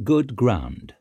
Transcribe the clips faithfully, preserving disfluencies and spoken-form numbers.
Good ground.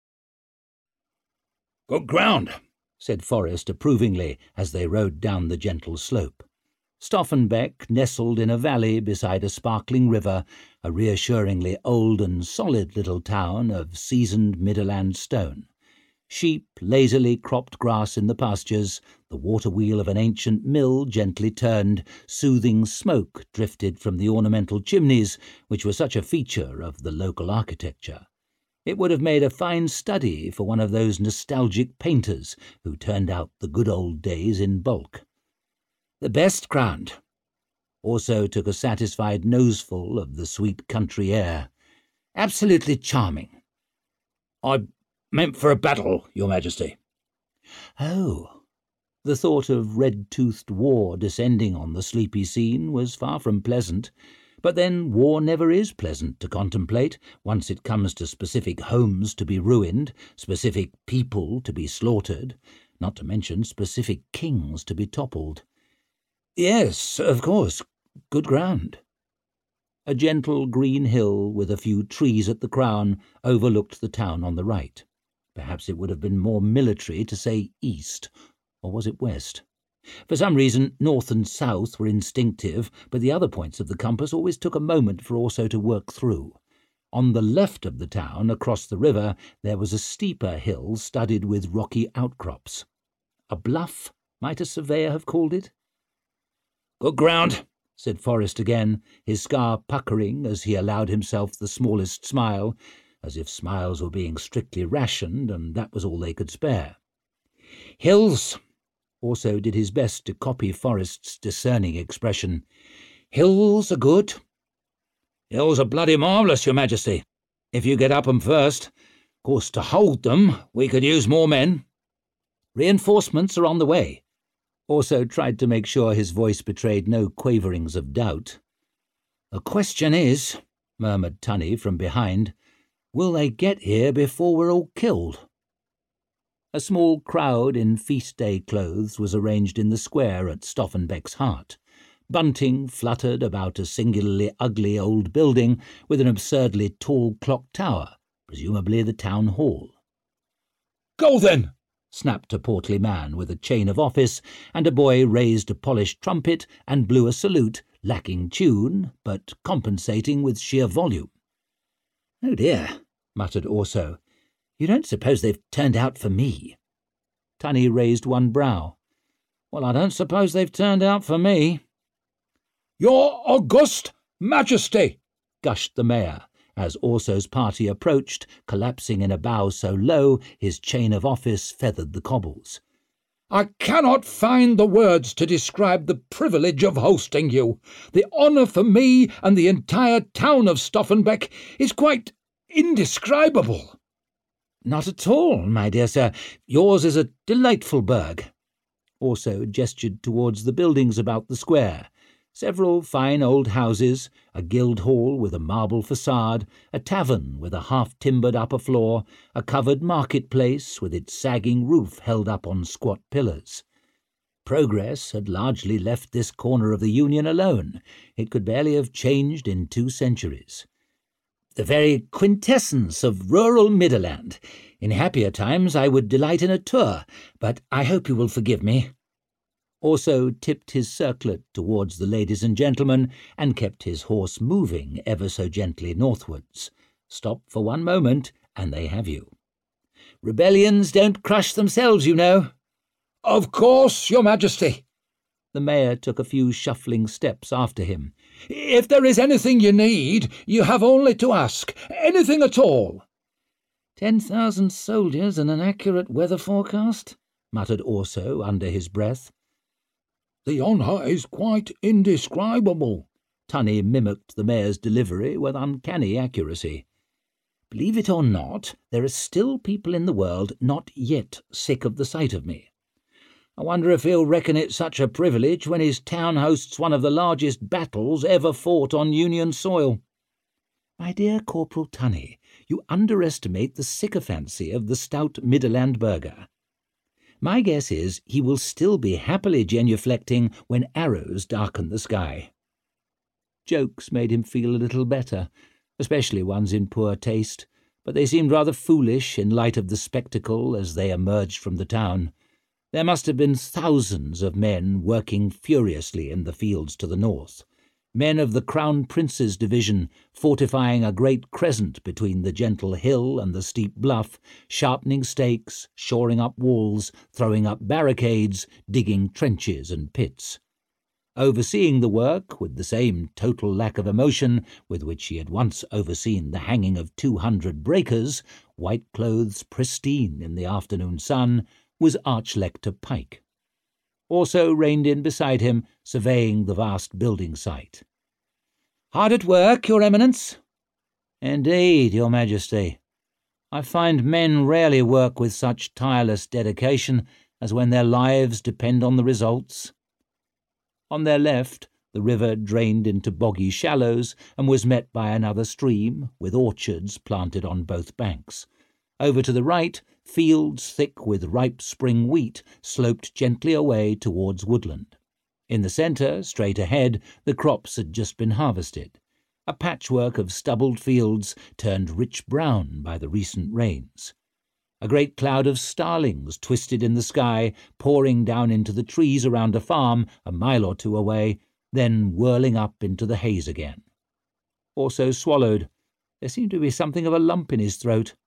Good ground, said Forrest approvingly as they rode down the gentle slope. Stoffenbeck nestled in a valley beside a sparkling river, a reassuringly old and solid little town of seasoned Midland stone. Sheep lazily cropped grass in the pastures, the water wheel of an ancient mill gently turned, soothing smoke drifted from the ornamental chimneys, which were such a feature of the local architecture. It would have made a fine study for one of those nostalgic painters who turned out the good old days in bulk. The best ground. Also took a satisfied noseful of the sweet country air. Absolutely charming. I meant for a battle, Your Majesty. Oh. The thought of red-toothed war descending on the sleepy scene was far from pleasant. But then war never is pleasant to contemplate once it comes to specific homes to be ruined, specific people to be slaughtered, not to mention specific kings to be toppled. Yes, of course, good ground. A gentle green hill with a few trees at the crown overlooked the town on the right. Perhaps it would have been more military to say east, or was it west? For some reason, north and south were instinctive, but the other points of the compass always took a moment for Orso to work through. On the left of the town, across the river, there was a steeper hill studded with rocky outcrops. A bluff, might a surveyor have called it? Good ground, said Forrest again, his scar puckering as he allowed himself the smallest smile, as if smiles were being strictly rationed, and that was all they could spare. Hills. Also did his best to copy Forrest's discerning expression. Hills are good. Hills are bloody marvellous, Your Majesty. If you get up 'em first. Of course, to hold them, we could use more men. Reinforcements are on the way. Also tried to make sure his voice betrayed no quaverings of doubt. The question is, murmured Tunney from behind, will they get here before we're all killed? A small crowd in feast-day clothes was arranged in the square at Stoffenbeck's Heart. Bunting fluttered about a singularly ugly old building with an absurdly tall clock tower, presumably the town hall. Go then, snapped a portly man with a chain of office, and a boy raised a polished trumpet and blew a salute, lacking tune, but compensating with sheer volume. Oh dear, muttered Orso. You don't suppose they've turned out for me? Tunney raised one brow. Well, I don't suppose they've turned out for me. Your August Majesty, gushed the mayor, as Orso's party approached, collapsing in a bow so low his chain of office feathered the cobbles. I cannot find the words to describe the privilege of hosting you. The honour for me and the entire town of Stoffenbeck is quite indescribable. Not at all, my dear sir. Yours is a delightful burg. Orso gestured towards the buildings about the square. Several fine old houses, a guild hall with a marble facade, a tavern with a half-timbered upper floor, a covered marketplace with its sagging roof held up on squat pillars. Progress had largely left this corner of the Union alone. It could barely have changed in two centuries. The very quintessence of rural Midland. In happier times I would delight in a tour, but I hope you will forgive me. Orso tipped his circlet towards the ladies and gentlemen and kept his horse moving ever so gently northwards. Stop for one moment, and they have you. Rebellions don't crush themselves, you know. Of course, Your Majesty. The mayor took a few shuffling steps after him. If there is anything you need, you have only to ask. Anything at all. Ten thousand soldiers and an accurate weather forecast, muttered Orso under his breath. The honour is quite indescribable. Tunney mimicked the mayor's delivery with uncanny accuracy. Believe it or not, there are still people in the world not yet sick of the sight of me. I wonder if he'll reckon it such a privilege when his town hosts one of the largest battles ever fought on Union soil. My dear Corporal Tunney, you underestimate the sycophancy of the stout Midland burgher. My guess is he will still be happily genuflecting when arrows darken the sky. Jokes made him feel a little better, especially ones in poor taste, but they seemed rather foolish in light of the spectacle as they emerged from the town. There must have been thousands of men working furiously in the fields to the north, men of the Crown Prince's division fortifying a great crescent between the gentle hill and the steep bluff, sharpening stakes, shoring up walls, throwing up barricades, digging trenches and pits. Overseeing the work, with the same total lack of emotion with which he had once overseen the hanging of two hundred breakers, white clothes pristine in the afternoon sun, was Arch-Lector Pike. Also reined in beside him, surveying the vast building site. "Hard at work, Your Eminence?" "Indeed, Your Majesty. I find men rarely work with such tireless dedication as when their lives depend on the results." On their left, the river drained into boggy shallows and was met by another stream, with orchards planted on both banks. Over to the right, fields thick with ripe spring wheat sloped gently away towards woodland. In the centre, straight ahead, the crops had just been harvested, a patchwork of stubbled fields turned rich brown by the recent rains. A great cloud of starlings twisted in the sky, pouring down into the trees around a farm a mile or two away, then whirling up into the haze again. Also swallowed. There seemed to be something of a lump in his throat.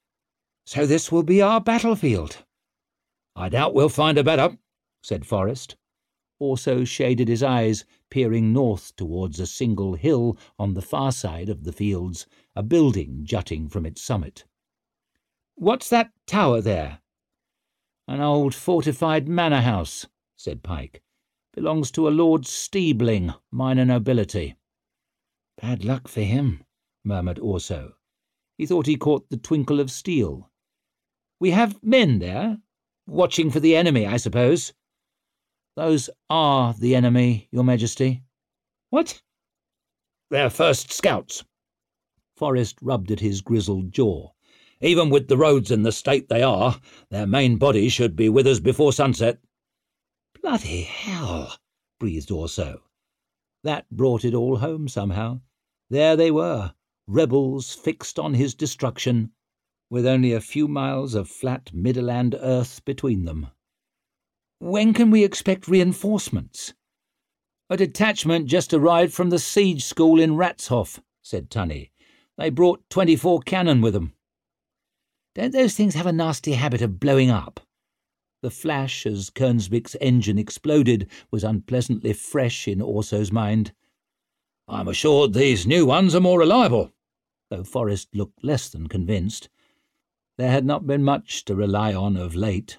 "So this will be our battlefield." "I doubt we'll find a better," said Forrest. Also shaded his eyes, peering north towards a single hill on the far side of the fields, a building jutting from its summit. "What's that tower there?" "An old fortified manor house," said Pike. "Belongs to a Lord Steebling, minor nobility." "Bad luck for him," murmured Orso. He thought he caught the twinkle of steel. "We have men there? Watching for the enemy, I suppose?" "Those are the enemy, Your Majesty." "What?" "They're first scouts." Forrest rubbed at his grizzled jaw. "Even with the roads in the state they are, their main body should be with us before sunset." "Bloody hell," breathed Orso. That brought it all home somehow. There they were, rebels fixed on his destruction, with only a few miles of flat Midland earth between them. "When can we expect reinforcements?" "A detachment just arrived from the siege school in Ratshof," said Tunney. "They brought twenty-four cannon with them." "Don't those things have a nasty habit of blowing up?" The flash as Kernsbick's engine exploded was unpleasantly fresh in Orso's mind. "I'm assured these new ones are more reliable," though Forrest looked less than convinced. There had not been much to rely on of late.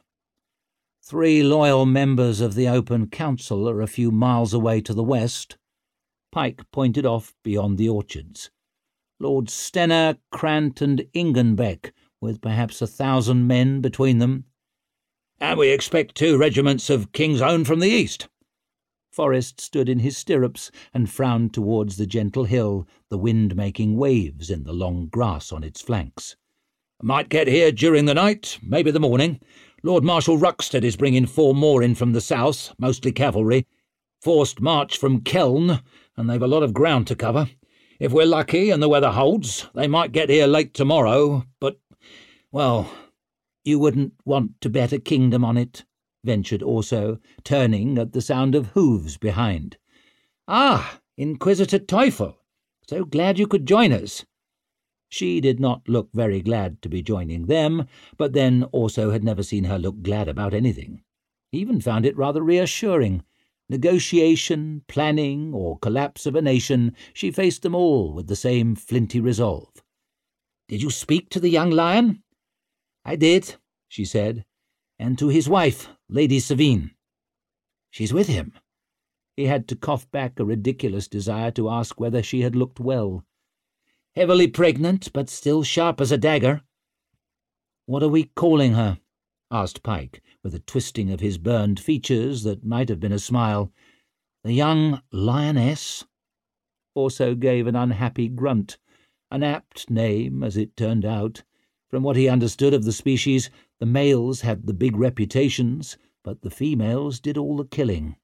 "Three loyal members of the Open Council are a few miles away to the west." Pike pointed off beyond the orchards. "Lord Stenner, Krant and Ingenbeck, with perhaps a thousand men between them." "And we expect two regiments of King's Own from the east." Forrest stood in his stirrups and frowned towards the gentle hill, the wind making waves in the long grass on its flanks. "Might get here during the night, maybe the morning. Lord Marshal Ruxted is bringing four more in from the south, mostly cavalry. Forced march from Keln, and they've a lot of ground to cover. If we're lucky and the weather holds, they might get here late tomorrow, but, well, you wouldn't want to bet a kingdom on it," ventured Orso, turning at the sound of hooves behind. "Ah, Inquisitor Teufel! So glad you could join us." She did not look very glad to be joining them, but then Orso had never seen her look glad about anything. He even found it rather reassuring. Negotiation, planning, or collapse of a nation, she faced them all with the same flinty resolve. "Did you speak to the young lion?" "I did," she said, "and to his wife, Lady Savine." "She's with him." He had to cough back a ridiculous desire to ask whether she had looked well. "Heavily pregnant, but still sharp as a dagger." "What are we calling her?" asked Pike, with a twisting of his burned features that might have been a smile. "The young lioness?" Orso gave an unhappy grunt. An apt name, as it turned out. From what he understood of the species, the males had the big reputations, but the females did all the killing.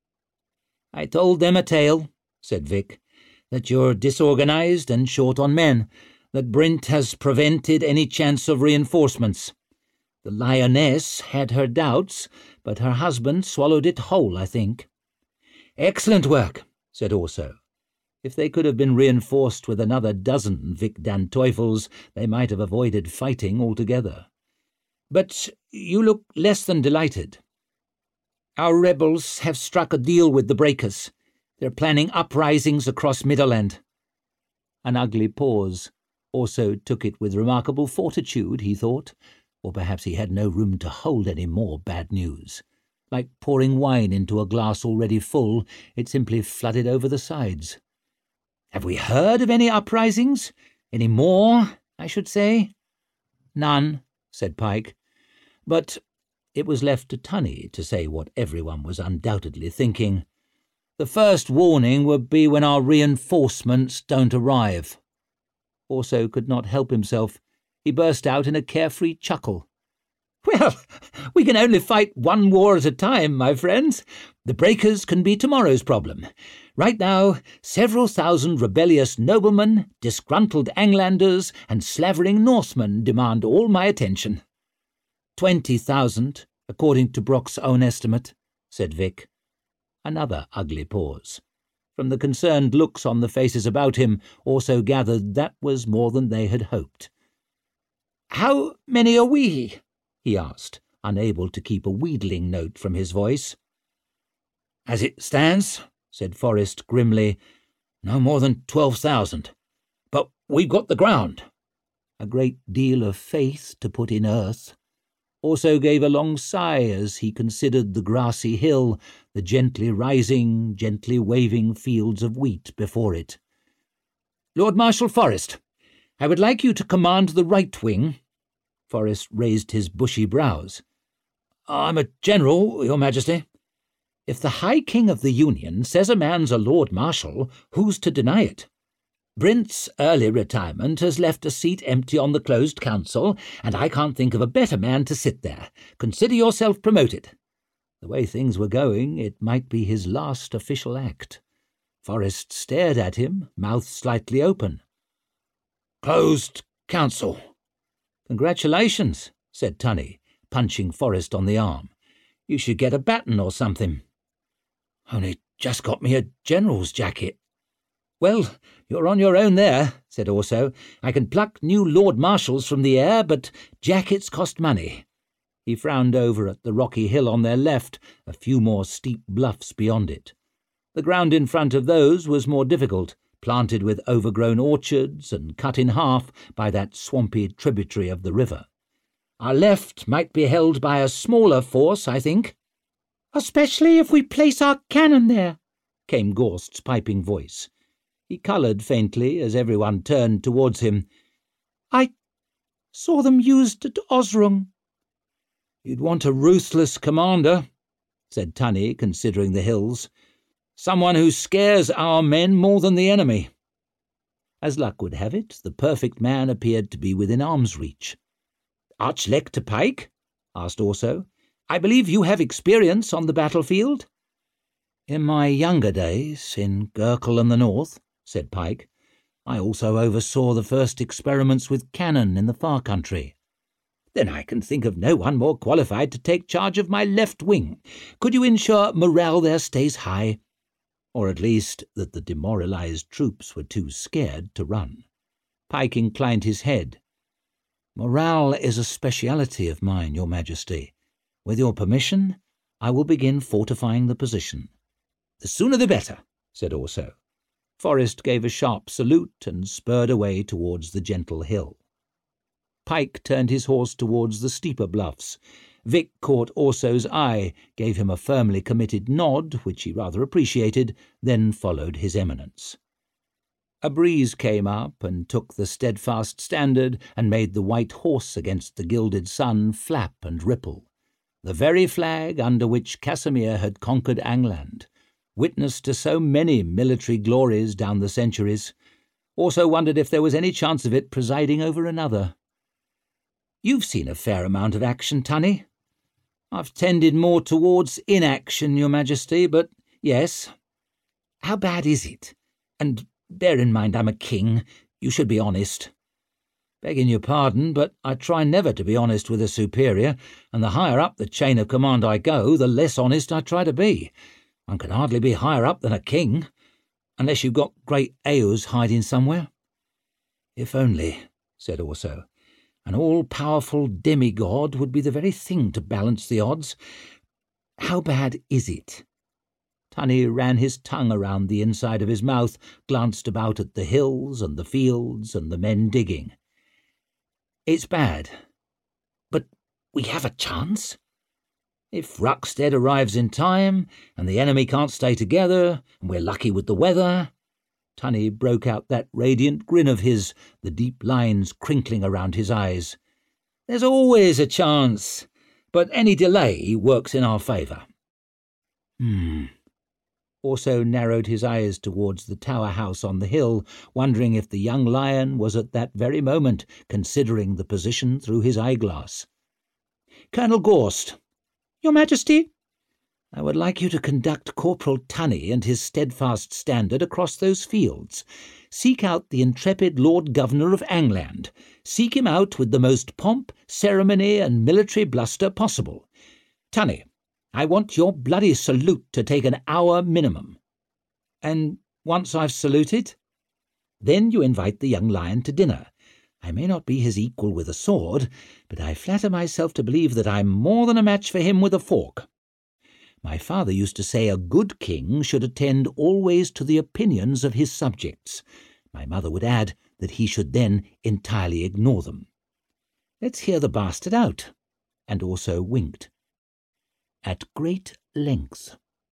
"I told them a tale," said Vic, "that you're disorganized and short on men. that Brent has prevented any chance of reinforcements. The Lioness had her doubts, but her husband swallowed it whole, I think." "Excellent work," said Orso. If they could have been reinforced with another dozen Vic Dan Teufels, they might have avoided fighting altogether. "But you look less than delighted." "Our rebels have struck a deal with the Breakers. They're planning uprisings across Middleland." An ugly pause. Orso took it with remarkable fortitude, he thought, or perhaps he had no room to hold any more bad news. Like pouring wine into a glass already full, it simply flooded over the sides. "Have we heard of any uprisings? Any more, I should say?" "None," said Pike. But it was left to Tunney to say what everyone was undoubtedly thinking. "The first warning would be when our reinforcements don't arrive." Orso could not help himself. He burst out in a carefree chuckle. "Well, we can only fight one war at a time, my friends. The Breakers can be tomorrow's problem. Right now, several thousand rebellious noblemen, disgruntled Anglanders, and slavering Northmen demand all my attention." Twenty thousand, according to Brock's own estimate," said Vic. Another ugly pause. From the concerned looks on the faces about him, Orso gathered that was more than they had hoped. "How many are we?" he asked, unable to keep a wheedling note from his voice. "As it stands," said Forrest grimly, "no more than twelve thousand. But we've got the ground." A great deal of faith to put in earth. Orso gave a long sigh as he considered the grassy hill, the gently rising, gently waving fields of wheat before it. "Lord Marshal Forrest, I would like you to command the right wing." Forrest raised his bushy brows. "I'm a general, Your Majesty." "If the High King of the Union says a man's a Lord Marshal, who's to deny it? Brent's early retirement has left a seat empty on the closed council, and I can't think of a better man to sit there. Consider yourself promoted." The way things were going, it might be his last official act. Forrest stared at him, mouth slightly open. "Closed council." "Congratulations," said Tunney, punching Forrest on the arm. "You should get a baton or something." "Only just got me a general's jacket." "Well, you're on your own there," said Orso. "I can pluck new Lord Marshals from the air, but jackets cost money." He frowned over at the rocky hill on their left, a few more steep bluffs beyond it. The ground in front of those was more difficult, planted with overgrown orchards and cut in half by that swampy tributary of the river. "Our left might be held by a smaller force, I think." "Especially if we place our cannon there," came Gorst's piping voice. He coloured faintly as everyone turned towards him. "I saw them used at Osrung." "You'd want a ruthless commander," said Tunney, considering the hills. "Someone who scares our men more than the enemy." As luck would have it, the perfect man appeared to be within arm's reach. "Archlector Pike?" asked Orso. "I believe you have experience on the battlefield?" "In my younger days, in Gurkle and the North," said Pike. "I also oversaw the first experiments with cannon in the far country." "Then I can think of no one more qualified to take charge of my left wing. Could you ensure morale there stays high? Or at least that the demoralized troops were too scared to run?" Pike inclined his head. "Morale is a speciality of mine, Your Majesty. With your permission, I will begin fortifying the position." "The sooner the better," said Orso. Forrest gave a sharp salute and spurred away towards the gentle hill. Pike turned his horse towards the steeper bluffs. Vic caught Orso's eye, gave him a firmly committed nod, which he rather appreciated, then followed his eminence. A breeze came up and took the steadfast standard and made the white horse against the gilded sun flap and ripple. The very flag under which Casimir had conquered Angland, witness to so many military glories down the centuries. Also wondered if there was any chance of it presiding over another. "You've seen a fair amount of action, Tunney." "I've tended more towards inaction, Your Majesty, but yes." "How bad is it? And bear in mind I'm a king. You should be honest." Begging your pardon, but I try never to be honest with a superior, and the higher up the chain of command I go, the less honest I try to be. One can hardly be higher up than a king, unless you've got great Eos hiding somewhere." "If only," said Orso. "An all-powerful demigod would be the very thing to balance the odds. How bad is it?" Tunny ran his tongue around the inside of his mouth, glanced about at the hills and the fields and the men digging. "It's bad, but we have a chance. If Ruckstead arrives in time, and the enemy can't stay together, and we're lucky with the weather—" Tunny broke out that radiant grin of his, the deep lines crinkling around his eyes. "There's always a chance, but any delay works in our favour." Hmm. Orso narrowed his eyes towards the tower house on the hill, wondering if the young lion was at that very moment considering the position through his eyeglass. "Colonel Gorst." "Your Majesty?" "I would like you to conduct Corporal Tunny and his steadfast standard across those fields. Seek out the intrepid Lord Governor of Angland. Seek him out with the most pomp, ceremony, and military bluster possible. Tunny, I want your bloody salute to take an hour minimum. And once I've saluted, then you invite the young lion to dinner. I may not be his equal with a sword, but I flatter myself to believe that I'm more than a match for him with a fork. My father used to say a good king should attend always to the opinions of his subjects. My mother would add that he should then entirely ignore them. Let's hear the bastard out." And also winked. "At great length."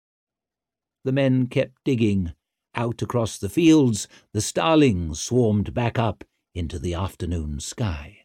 The men kept digging. Out across the fields, the starlings swarmed back up into the afternoon sky.